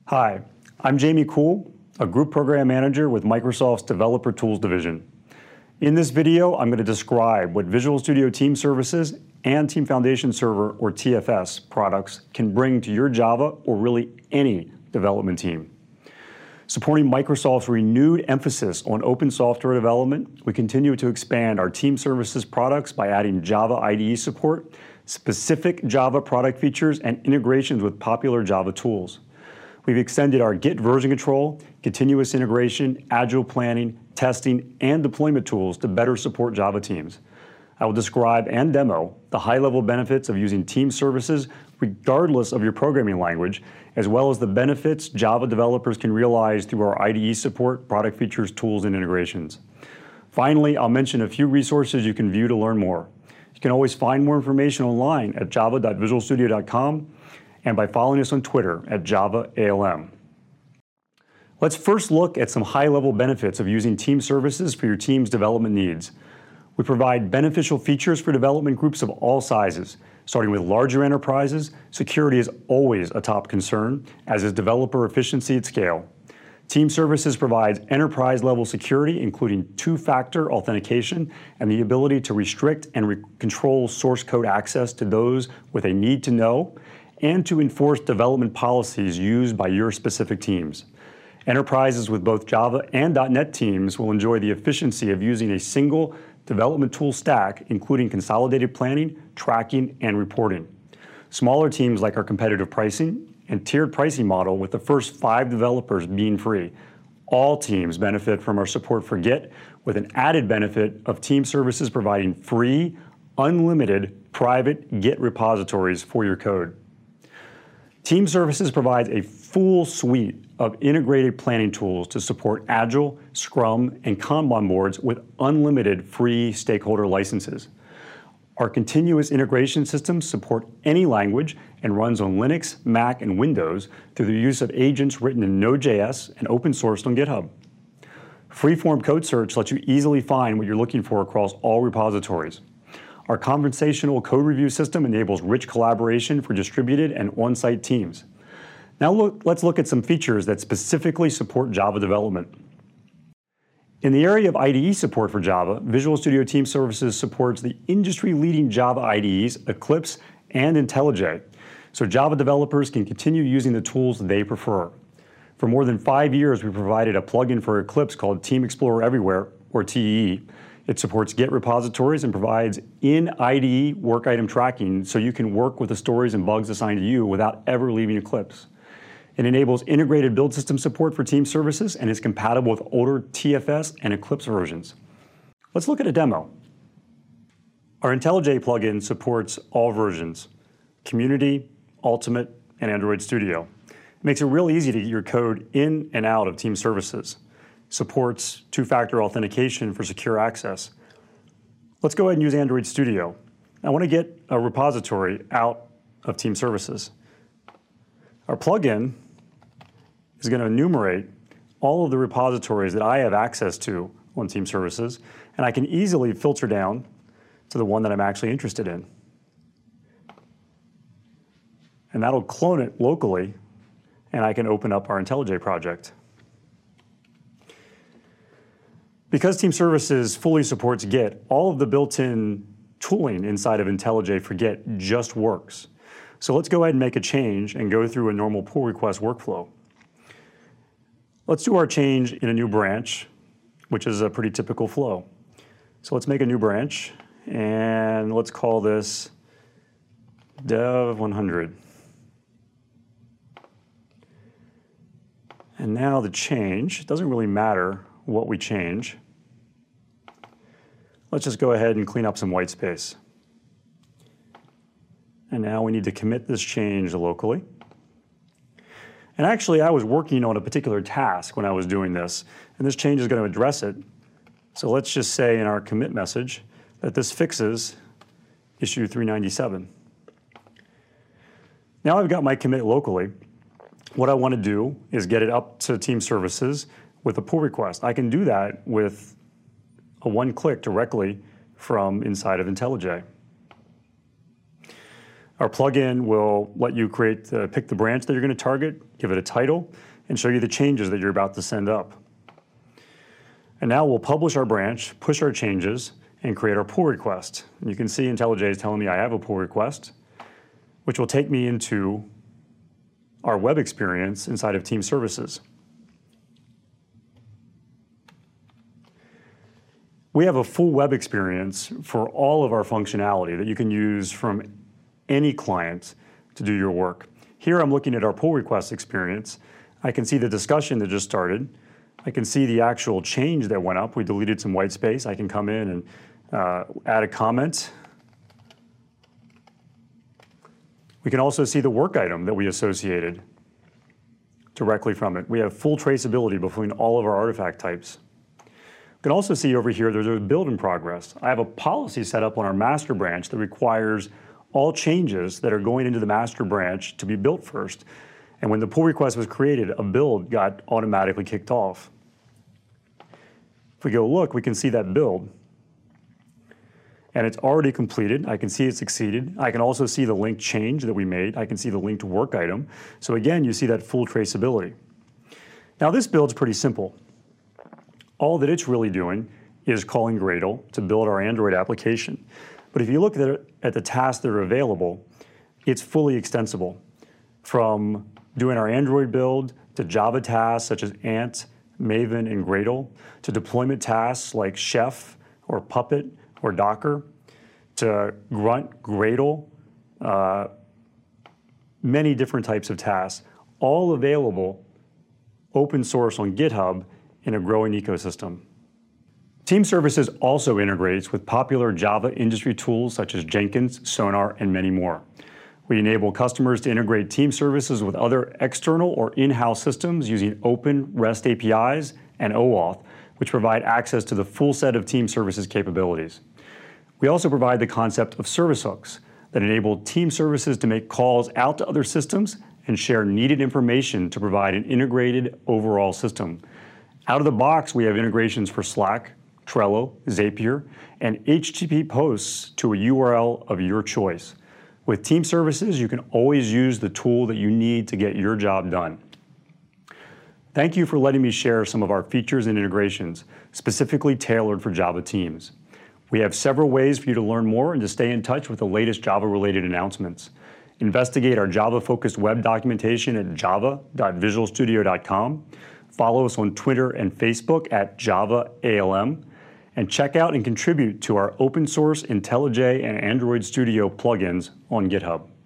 Hi, I'm Jamie Kuhl, a Group Program Manager with Microsoft's Developer Tools Division. In this video, I'm going to describe what Visual Studio Team Services and Team Foundation Server, or TFS, products can bring to your Java or really any development team. Supporting Microsoft's renewed emphasis on open software development, we continue to expand our Team Services products by adding Java IDE support, specific Java product features, and integrations with popular Java tools. We've extended our Git version control, continuous integration, agile planning, testing, and deployment tools to better support Java teams. I will describe and demo the high-level benefits of using Team Services regardless of your programming language, as well as the benefits Java developers can realize through our IDE support, product features, tools, and integrations. Finally, I'll mention a few resources you can view to learn more. You can always find more information online at java.visualstudio.com and by following us on Twitter at JavaALM. Let's first look at some high-level benefits of using Team Services for your team's development needs. We provide beneficial features for development groups of all sizes. Starting with larger enterprises, security is always a top concern, as is developer efficiency at scale. Team Services provides enterprise-level security, including two-factor authentication and the ability to restrict and control source code access to those with a need to know, and to enforce development policies used by your specific teams. Enterprises with both Java and .NET teams will enjoy the efficiency of using a single development tool stack, including consolidated planning, tracking, and reporting. Smaller teams like our competitive pricing and tiered pricing model, with the first 5 developers being free. All teams benefit from our support for Git, with an added benefit of Team Services providing free, unlimited, private Git repositories for your code. Team Services provides a full suite of integrated planning tools to support Agile, Scrum, and Kanban boards with unlimited free stakeholder licenses. Our continuous integration systems support any language and runs on Linux, Mac, and Windows through the use of agents written in Node.js and open sourced on GitHub. Freeform Code Search lets you easily find what you're looking for across all repositories. Our conversational code review system enables rich collaboration for distributed and on-site teams. Now let's look at some features that specifically support Java development. In the area of IDE support for Java, Visual Studio Team Services supports the industry-leading Java IDEs, Eclipse and IntelliJ, so Java developers can continue using the tools they prefer. For more than 5 years, we provided a plugin for Eclipse called Team Explorer Everywhere, or TEE. It supports Git repositories and provides in-IDE work item tracking so you can work with the stories and bugs assigned to you without ever leaving Eclipse. It enables integrated build system support for Team Services and is compatible with older TFS and Eclipse versions. Let's look at a demo. Our IntelliJ plugin supports all versions: Community, Ultimate, and Android Studio. It makes it real easy to get your code in and out of Team Services. Supports two-factor authentication for secure access. Let's go ahead and use Android Studio. I want to get a repository out of Team Services. Our plugin is going to enumerate all of the repositories that I have access to on Team Services, and I can easily filter down to the one that I'm actually interested in. And that'll clone it locally, and I can open up our IntelliJ project. Because Team Services fully supports Git, all of the built-in tooling inside of IntelliJ for Git just works. So let's go ahead and make a change and go through a normal pull request workflow. Let's do our change in a new branch, which is a pretty typical flow. So let's make a new branch, and let's call this dev100. And now the change, it doesn't really matter what we change. Let's just go ahead and clean up some white space. And now we need to commit this change locally. And actually, I was working on a particular task when I was doing this, and this change is going to address it. So let's just say in our commit message that this fixes issue 397. Now I've got my commit locally. What I want to do is get it up to Team Services with a pull request. I can do that with a one-click directly from inside of IntelliJ. Our plugin will let you pick the branch that you're going to target, give it a title, and show you the changes that you're about to send up. And now we'll publish our branch, push our changes, and create our pull request. And you can see IntelliJ is telling me I have a pull request, which will take me into our web experience inside of Team Services. We have a full web experience for all of our functionality that you can use from any client to do your work. Here I'm looking at our pull request experience. I can see the discussion that just started. I can see the actual change that went up. We deleted some white space. I can come in and add a comment. We can also see the work item that we associated directly from it. We have full traceability between all of our artifact types. You can also see over here there's a build in progress. I have a policy set up on our master branch that requires all changes that are going into the master branch to be built first. And when the pull request was created, a build got automatically kicked off. If we go look, we can see that build. And it's already completed. I can see it succeeded. I can also see the linked change that we made. I can see the linked work item. So again, you see that full traceability. Now this build's pretty simple. All that it's really doing is calling Gradle to build our Android application. But if you look at the tasks that are available, it's fully extensible. From doing our Android build to Java tasks such as Ant, Maven, and Gradle, to deployment tasks like Chef or Puppet or Docker, to Grunt, Gradle, many different types of tasks, all available open source on GitHub in a growing ecosystem. Team Services also integrates with popular Java industry tools such as Jenkins, Sonar, and many more. We enable customers to integrate Team Services with other external or in-house systems using open REST APIs and OAuth, which provide access to the full set of Team Services capabilities. We also provide the concept of service hooks that enable Team Services to make calls out to other systems and share needed information to provide an integrated overall system. Out of the box, we have integrations for Slack, Trello, Zapier, and HTTP posts to a URL of your choice. With Team Services, you can always use the tool that you need to get your job done. Thank you for letting me share some of our features and integrations, specifically tailored for Java teams. We have several ways for you to learn more and to stay in touch with the latest Java-related announcements. Investigate our Java-focused web documentation at java.visualstudio.com. Follow us on Twitter and Facebook at JavaALM. And check out and contribute to our open source IntelliJ and Android Studio plugins on GitHub.